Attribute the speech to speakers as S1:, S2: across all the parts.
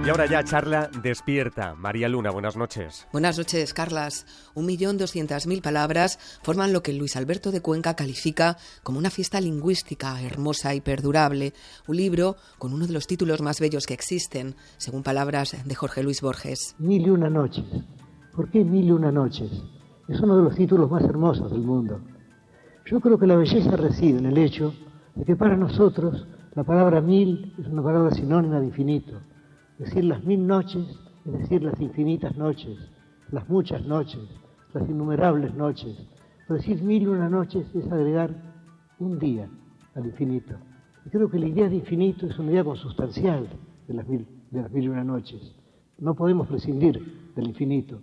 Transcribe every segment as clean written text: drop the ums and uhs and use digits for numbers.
S1: Y ahora ya charla despierta. María Luna, buenas noches.
S2: Buenas noches, Carlas. 1.200.000 palabras forman lo que Luis Alberto de Cuenca califica como una fiesta lingüística hermosa y perdurable. Un libro con uno de los títulos más bellos que existen, según palabras de Jorge Luis Borges.
S3: 1001 noches. ¿Por qué 1001 noches? Es uno de los títulos más hermosos del mundo. Yo creo que la belleza reside en el hecho de que para nosotros la palabra 1000 es una palabra sinónima de infinito. Decir las 1000 noches es decir las infinitas noches, las muchas noches, las innumerables noches. Pero decir 1001 noches es agregar un día al infinito. Y creo que la idea de infinito es una idea consustancial de las 1001 noches. No podemos prescindir del infinito.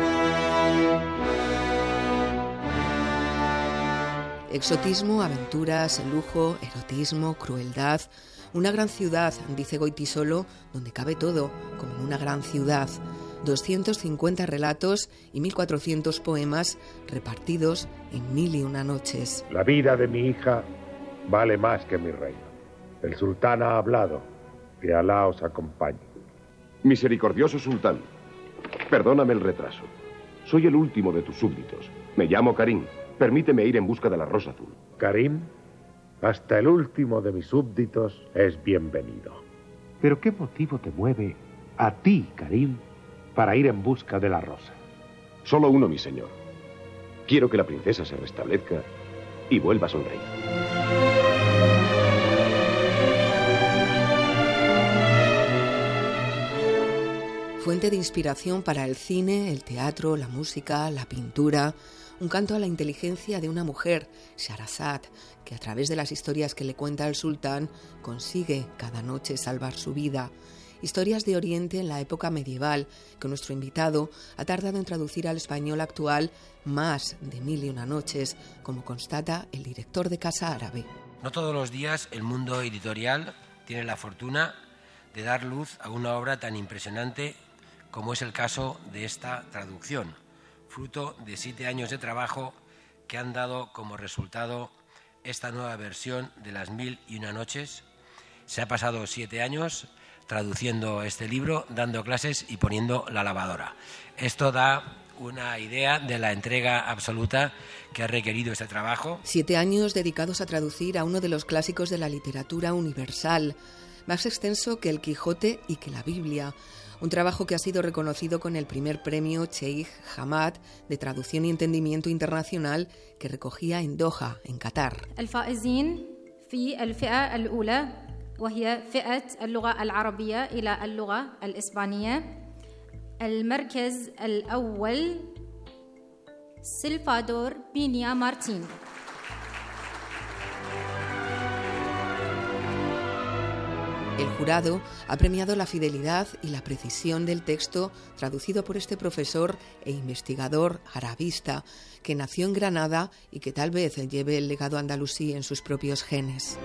S2: Exotismo, aventuras, lujo, erotismo, crueldad. Una gran ciudad, dice Goytisolo, donde cabe todo, como en una gran ciudad. 250 relatos y 1.400 poemas repartidos en 1001 noches.
S4: La vida de mi hija vale más que mi reino. El sultán ha hablado. Que Alá os acompañe.
S5: Misericordioso sultán, perdóname el retraso. Soy el último de tus súbditos. Me llamo Karim. Permíteme ir en busca de la rosa azul.
S4: Karim, hasta el último de mis súbditos es bienvenido. Pero ¿qué motivo te mueve a ti, Karim, para ir en busca de la rosa?
S5: Solo uno, mi señor. Quiero que la princesa se restablezca y vuelva a sonreír.
S2: Fuente de inspiración para el cine, el teatro, la música, la pintura. Un canto a la inteligencia de una mujer, Sherazad, que a través de las historias que le cuenta el sultán consigue cada noche salvar su vida. Historias de Oriente en la época medieval, que nuestro invitado ha tardado en traducir al español actual más de 1001 noches, como constata el director de Casa Árabe.
S6: No todos los días el mundo editorial tiene la fortuna de dar luz a una obra tan impresionante como es el caso de esta traducción, fruto de 7 años de trabajo que han dado como resultado esta nueva versión de las 1001 noches. Se ha pasado 7 años traduciendo este libro, dando clases y poniendo la lavadora. Esto da una idea de la entrega absoluta que ha requerido este trabajo.
S2: 7 años dedicados a traducir a uno de los clásicos de la literatura universal, más extenso que el Quijote y que la Biblia. Un trabajo que ha sido reconocido con el primer premio Sheikh Hamad de traducción y entendimiento internacional que recogía en Doha, en Qatar.
S7: الفائزين في الفئة الأولى وهي فئة اللغة العربية إلى اللغة الإسبانية. المركز الأول سلفادور بينيا مارتين.
S2: El jurado ha premiado la fidelidad y la precisión del texto traducido por este profesor e investigador arabista que nació en Granada y que tal vez lleve el legado andalusí en sus propios genes.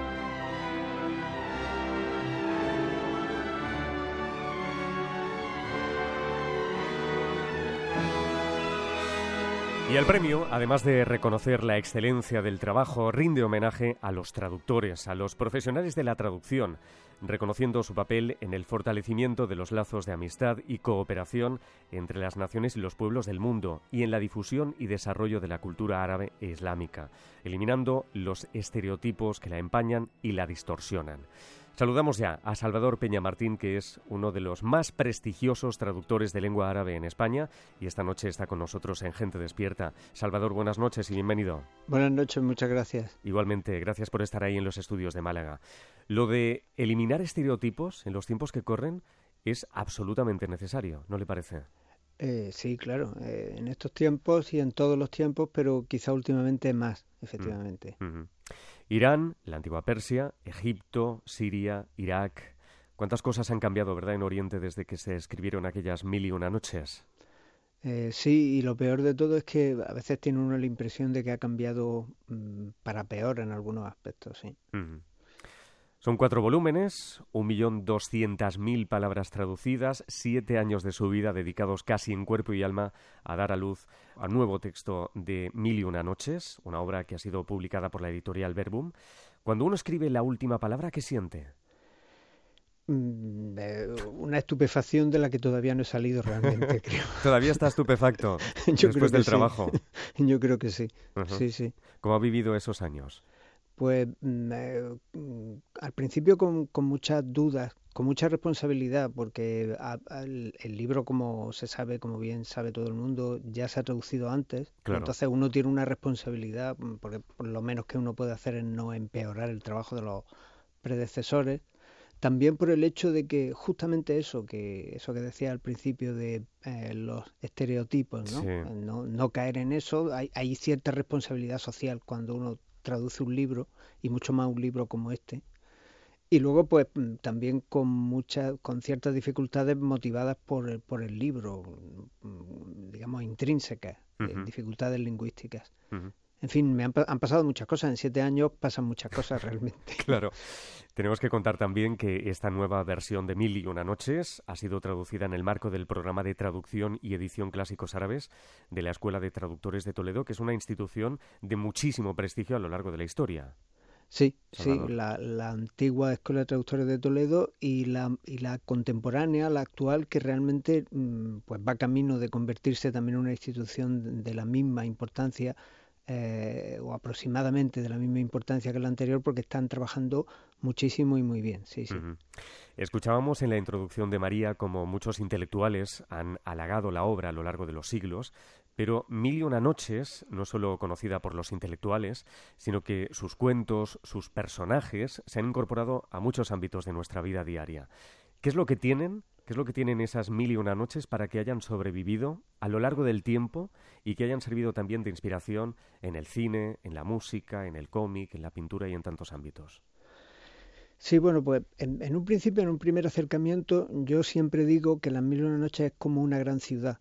S1: Y el premio, además de reconocer la excelencia del trabajo, rinde homenaje a los traductores, a los profesionales de la traducción, reconociendo su papel en el fortalecimiento de los lazos de amistad y cooperación entre las naciones y los pueblos del mundo y en la difusión y desarrollo de la cultura árabe e islámica, eliminando los estereotipos que la empañan y la distorsionan. Saludamos ya a Salvador Peñamartín, que es uno de los más prestigiosos traductores de lengua árabe en España y esta noche está con nosotros en Gente Despierta. Salvador, buenas noches y bienvenido.
S8: Buenas noches, muchas gracias.
S1: Igualmente, gracias por estar ahí en los estudios de Málaga. Lo de eliminar estereotipos en los tiempos que corren es absolutamente necesario, ¿no le parece?
S8: Sí, claro, en estos tiempos y en todos los tiempos, pero quizá últimamente más, efectivamente.
S1: Irán, la antigua Persia, Egipto, Siria, Irak. ¿Cuántas cosas han cambiado, verdad, en Oriente desde que se escribieron aquellas 1001 noches?
S8: Sí, y lo peor de todo es que a veces tiene uno la impresión de que ha cambiado para peor en algunos aspectos, sí.
S1: Son 4 volúmenes, 1.200.000 palabras traducidas, 7 años de su vida dedicados casi en cuerpo y alma a dar a luz a un nuevo texto de 1001 noches, una obra que ha sido publicada por la editorial Verbum. Cuando uno escribe la última palabra, ¿qué siente?
S8: Una estupefacción de la que todavía no he salido realmente, creo.
S1: ¿Todavía está estupefacto después del trabajo?
S8: Yo creo que sí.
S1: Uh-huh.
S8: Sí.
S1: ¿Cómo ha vivido esos años?
S8: Pues al principio con muchas dudas, con mucha responsabilidad, porque el libro, como se sabe, como bien sabe todo el mundo, ya se ha traducido antes.
S1: Claro.
S8: Entonces uno tiene una responsabilidad, porque por lo menos que uno puede hacer es no empeorar el trabajo de los predecesores. También por el hecho de que justamente eso que decía al principio de los estereotipos, ¿no?
S1: Sí.
S8: No caer en eso. Hay cierta responsabilidad social cuando uno traduce un libro, y mucho más un libro como este. Y luego, pues, también con ciertas dificultades motivadas por el libro, digamos, intrínsecas,
S1: uh-huh.
S8: dificultades lingüísticas.
S1: Uh-huh.
S8: En fin, han pasado muchas cosas. En 7 años pasan muchas cosas realmente.
S1: Claro. Tenemos que contar también que esta nueva versión de 1001 noches ha sido traducida en el marco del programa de traducción y edición clásicos árabes de la Escuela de Traductores de Toledo, que es una institución de muchísimo prestigio a lo largo de la historia.
S8: Sí,
S1: Salvador.
S8: Sí, la antigua Escuela de Traductores de Toledo y la contemporánea, la actual, que realmente pues va camino de convertirse también en una institución de la misma importancia, o aproximadamente de la misma importancia que la anterior, porque están trabajando muchísimo y muy bien. Sí.
S1: Uh-huh. Escuchábamos en la introducción de María cómo muchos intelectuales han halagado la obra a lo largo de los siglos, pero 1001 noches, no solo conocida por los intelectuales, sino que sus cuentos, sus personajes, se han incorporado a muchos ámbitos de nuestra vida diaria. ¿Qué es lo que tienen esas 1001 noches para que hayan sobrevivido a lo largo del tiempo y que hayan servido también de inspiración en el cine, en la música, en el cómic, en la pintura y en tantos ámbitos?
S8: Sí, bueno, pues en un principio, en un primer acercamiento, yo siempre digo que las 1001 noches es como una gran ciudad.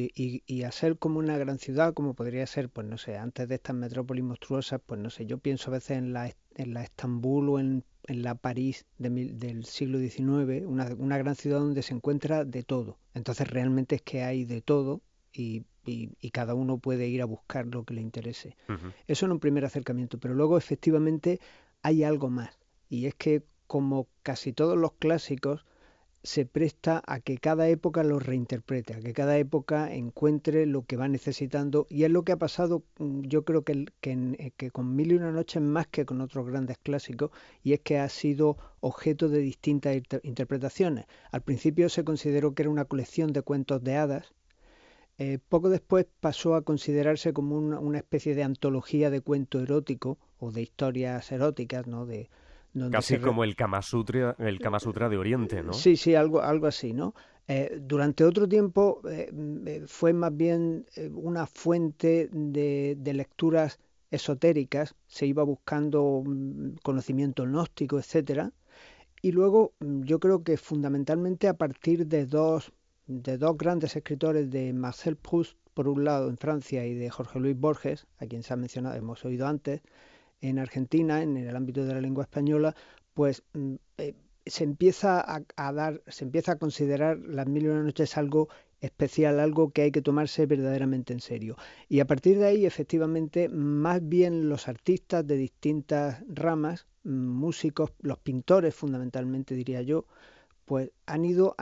S8: Y a ser como una gran ciudad, como podría ser, pues no sé, antes de estas metrópolis monstruosas, pues no sé, yo pienso a veces en la Estambul o en la París del siglo XIX, una gran ciudad donde se encuentra de todo. Entonces realmente es que hay de todo y cada uno puede ir a buscar lo que le interese.
S1: Uh-huh.
S8: Eso en un primer acercamiento, pero luego efectivamente hay algo más. Y es que, como casi todos los clásicos, se presta a que cada época lo reinterprete, a que cada época encuentre lo que va necesitando, y es lo que ha pasado, yo creo que con 1001 noches más que con otros grandes clásicos, y es que ha sido objeto de distintas interpretaciones. Al principio se consideró que era una colección de cuentos de hadas. Poco después pasó a considerarse como una especie de antología de cuento erótico o de historias eróticas, ¿no?
S1: Casi como el Kama Sutra de Oriente, ¿no?
S8: Sí, algo así, ¿no? Durante otro tiempo fue más bien una fuente de lecturas esotéricas, se iba buscando conocimiento gnóstico, etcétera, y luego yo creo que fundamentalmente a partir de dos grandes escritores, de Marcel Proust, por un lado, en Francia, y de Jorge Luis Borges, a quien se ha mencionado, hemos oído antes, en Argentina, en el ámbito de la lengua española, pues se empieza a considerar las 1001 noches algo especial, algo que hay que tomarse verdaderamente en serio. Y a partir de ahí, efectivamente, más bien los artistas de distintas ramas, músicos, los pintores fundamentalmente, diría yo, pues han ido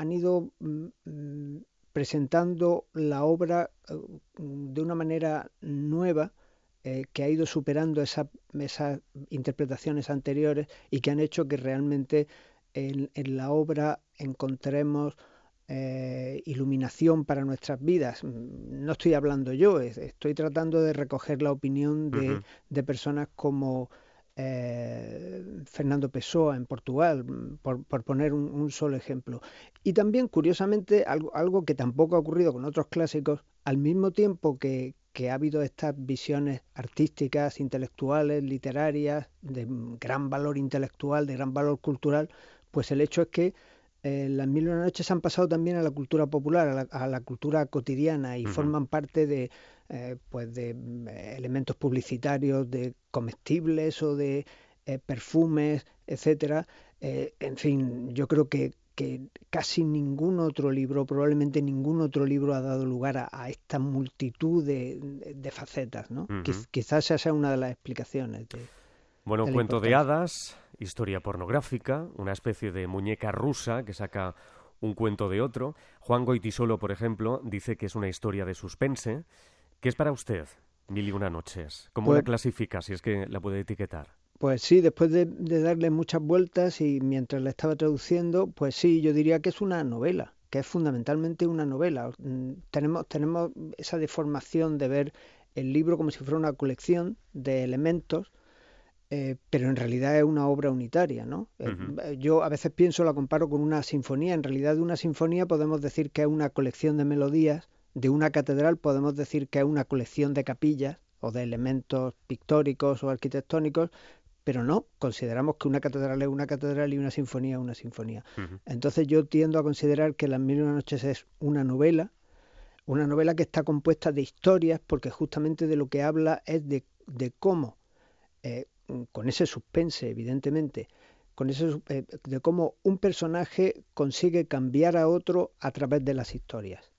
S8: presentando la obra de una manera nueva, que ha ido superando esas interpretaciones anteriores, y que han hecho que realmente en la obra encontremos iluminación para nuestras vidas. No estoy hablando yo, estoy tratando de recoger la opinión de personas como Fernando Pessoa en Portugal, por poner un solo ejemplo. Y también, curiosamente, algo que tampoco ha ocurrido con otros clásicos, al mismo tiempo que ha habido estas visiones artísticas, intelectuales, literarias, de gran valor intelectual, de gran valor cultural, pues el hecho es que las 1001 noches han pasado también a la cultura popular, a la cultura cotidiana, y forman parte de elementos publicitarios, de comestibles o de perfumes, etcétera. En fin, yo creo que casi ningún otro libro, probablemente ningún otro libro, ha dado lugar a esta multitud de facetas, ¿no? Quizás esa sea una de las explicaciones.
S1: Bueno, cuento de hadas historia pornográfica, una especie de muñeca rusa que saca un cuento de otro. Juan Goytisolo, por ejemplo, dice que es una historia de suspense. ¿Qué es para usted 1001 noches? ¿Cómo la clasifica, si es que la puede etiquetar?
S8: Pues sí, después de darle muchas vueltas y mientras la estaba traduciendo, pues sí, yo diría que es una novela, que es fundamentalmente una novela. Tenemos esa deformación de ver el libro como si fuera una colección de elementos, pero en realidad es una obra unitaria, ¿no? Yo a veces la comparo con una sinfonía. En realidad de una sinfonía podemos decir que es una colección de melodías, de una catedral podemos decir que es una colección de capillas o de elementos pictóricos o arquitectónicos, pero no, consideramos que una catedral es una catedral y una sinfonía es una sinfonía. Entonces yo tiendo a considerar que Las 1001 noches es una novela que está compuesta de historias, porque justamente de lo que habla es de cómo, con ese suspense, evidentemente, de cómo un personaje consigue cambiar a otro a través de las historias.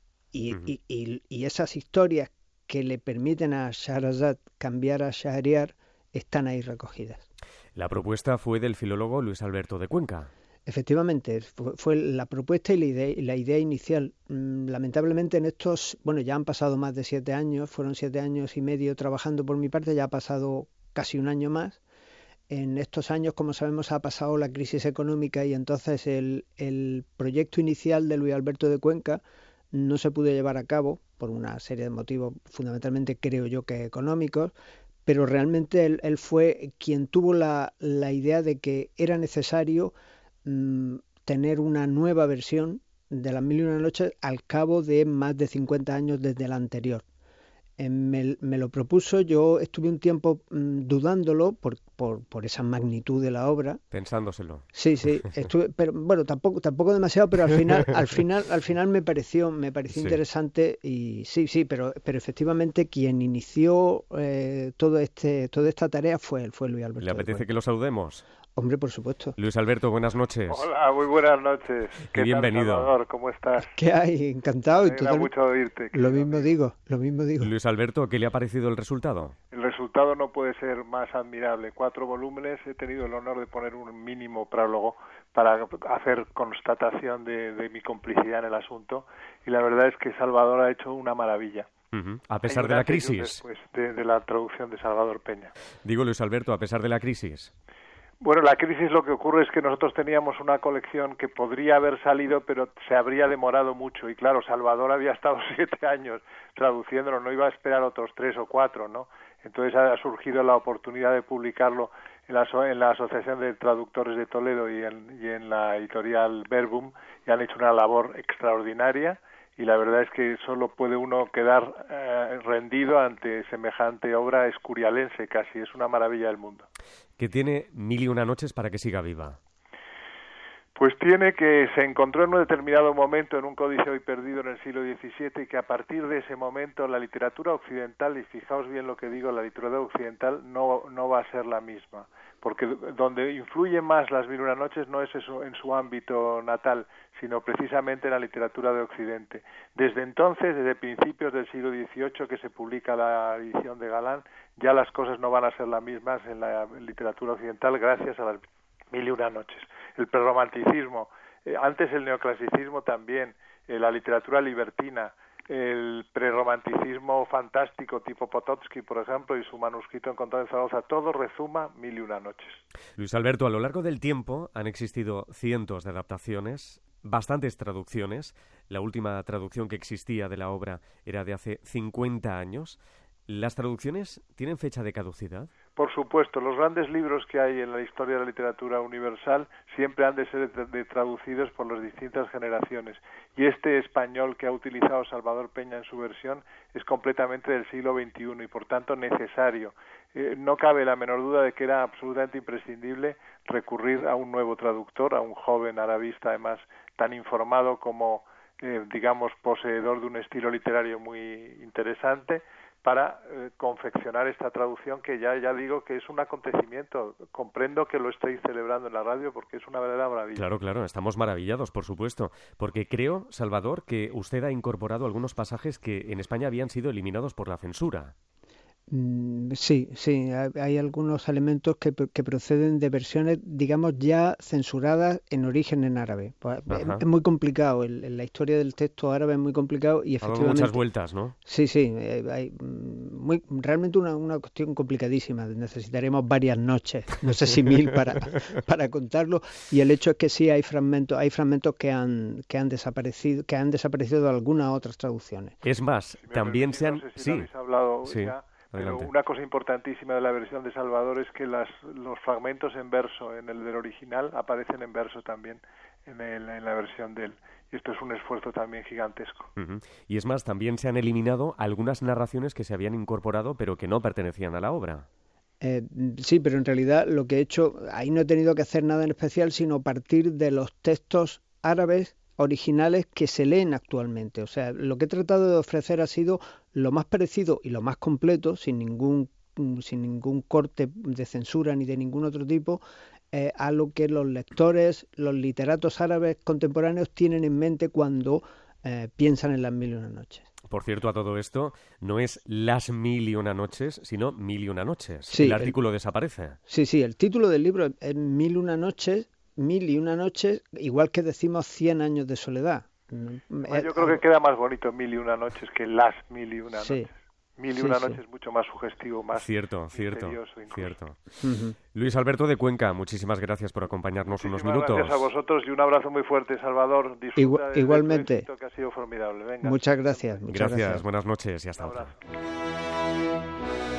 S8: Y esas historias que le permiten a Shahrazad cambiar a Shahriar están ahí recogidas.
S1: La propuesta fue del filólogo Luis Alberto de Cuenca.
S8: Efectivamente, fue la propuesta y la idea inicial. Lamentablemente ya han pasado más de 7 años, fueron 7 años y medio trabajando por mi parte, ya ha pasado casi un año más. En estos años, como sabemos, ha pasado la crisis económica y entonces el proyecto inicial de Luis Alberto de Cuenca no se pudo llevar a cabo por una serie de motivos, fundamentalmente creo yo que económicos, pero realmente él fue quien tuvo la idea de que era necesario tener una nueva versión de Las 1001 noches al cabo de más de 50 años desde la anterior. Me lo propuso, yo estuve un tiempo dudándolo por esa magnitud de la obra.
S1: Pensándoselo.
S8: Sí, pero bueno, tampoco demasiado, pero al final me pareció interesante y sí, pero efectivamente quien inició toda esta tarea fue Luis Alberto.
S1: ¿Le apetece que lo saludemos?
S8: Hombre, por supuesto.
S1: Luis Alberto, buenas noches.
S9: Hola, muy buenas noches.
S1: Qué bienvenido.
S9: Tal, Salvador? ¿Cómo estás?
S8: ¿Qué hay? Encantado.
S9: Me da mucho oírte.
S8: Lo mismo digo.
S1: Luis Alberto, ¿qué le ha parecido el resultado?
S9: El resultado no puede ser más admirable. 4 volúmenes, he tenido el honor de poner un mínimo prólogo para hacer constatación de mi complicidad en el asunto, y la verdad es que Salvador ha hecho una maravilla.
S1: A pesar de la crisis.
S9: Después de la traducción de Salvador Peña.
S1: Digo, Luis Alberto, a pesar de la crisis.
S9: Bueno, la crisis, lo que ocurre es que nosotros teníamos una colección que podría haber salido, pero se habría demorado mucho. Y claro, Salvador había estado 7 años traduciéndolo, no iba a esperar otros 3 o 4, ¿no? Entonces ha surgido la oportunidad de publicarlo en la Asociación de Traductores de Toledo y en la editorial Verbum, y han hecho una labor extraordinaria. Y la verdad es que solo puede uno quedar rendido ante semejante obra escurialense casi. Es una maravilla del mundo.
S1: ¿Qué tiene 1001 noches para que siga viva?
S9: Pues tiene que se encontró en un determinado momento en un códice hoy perdido en el siglo XVII, y que a partir de ese momento la literatura occidental, y fijaos bien lo que digo, la literatura occidental no va a ser la misma, porque donde influye más Las 1001 noches no es eso en su ámbito natal, sino precisamente en la literatura de Occidente. Desde entonces, desde principios del siglo XVIII, que se publica la edición de Galán, ya las cosas no van a ser las mismas en la literatura occidental gracias a Las 1001 noches. El prerromanticismo, antes el neoclasicismo también, la literatura libertina, el prerromanticismo fantástico tipo Potocki, por ejemplo, y su manuscrito encontrado en Zaragoza, todo rezuma 1001 noches.
S1: Luis Alberto, a lo largo del tiempo han existido cientos de adaptaciones, bastantes traducciones. La última traducción que existía de la obra era de hace 50 años. ¿Las traducciones tienen fecha de caducidad?
S9: Por supuesto, los grandes libros que hay en la historia de la literatura universal siempre han de ser traducidos por las distintas generaciones. Y este español que ha utilizado Salvador Peña en su versión es completamente del siglo XXI y por tanto necesario. No cabe la menor duda de que era absolutamente imprescindible recurrir a un nuevo traductor, a un joven arabista además tan informado como, digamos, poseedor de un estilo literario muy interesante, para confeccionar esta traducción que ya digo que es un acontecimiento. Comprendo que lo estéis celebrando en la radio porque es una verdadera maravilla.
S1: Claro, estamos maravillados, por supuesto, porque creo, Salvador, que usted ha incorporado algunos pasajes que en España habían sido eliminados por la censura.
S8: Sí, hay algunos elementos que proceden de versiones, digamos, ya censuradas en origen en árabe. Es muy complicado, la historia del texto árabe es muy complicado y efectivamente...
S1: Ha dado muchas vueltas, ¿no?
S8: Sí, hay realmente una cuestión complicadísima. Necesitaremos varias noches, no sé si 1000 para contarlo, y el hecho es que sí hay fragmentos que han desaparecido de algunas otras traducciones.
S1: Es más,
S9: si
S1: también se han...
S9: No sé si habéis hablado
S1: sí.
S9: ya.
S1: Adelante.
S9: Pero una cosa importantísima de la versión de Salvador es que los fragmentos en verso en el del original aparecen en verso también en la versión de él. Y esto es un esfuerzo también gigantesco.
S1: Uh-huh. Y es más, también se han eliminado algunas narraciones que se habían incorporado pero que no pertenecían a la obra.
S8: Sí, pero en realidad lo que he hecho, ahí no he tenido que hacer nada en especial, sino partir de los textos árabes originales que se leen actualmente. O sea, lo que he tratado de ofrecer ha sido lo más parecido y lo más completo, sin ningún corte de censura ni de ningún otro tipo, a lo que los lectores, los literatos árabes contemporáneos tienen en mente cuando piensan en las 1001 noches.
S1: Por cierto, a todo esto, no es Las 1001 noches, sino 1001 noches.
S8: Sí,
S1: el artículo desaparece.
S8: Sí, el título del libro es 1001 noches, 1001 noches, igual que decimos 100 años de soledad.
S9: Yo creo que queda más bonito 1001 noches que Las 1001 noches. 1001 noches es mucho más sugestivo, más misterioso incluso.
S1: Uh-huh. Luis Alberto de Cuenca, muchísimas gracias por acompañarnos unos minutos.
S9: Gracias a vosotros y un abrazo muy fuerte, Salvador. Disfruta
S8: igualmente.
S9: De tu éxito, que ha sido formidable. Venga.
S8: Muchas gracias.
S1: Gracias, buenas noches y hasta otra.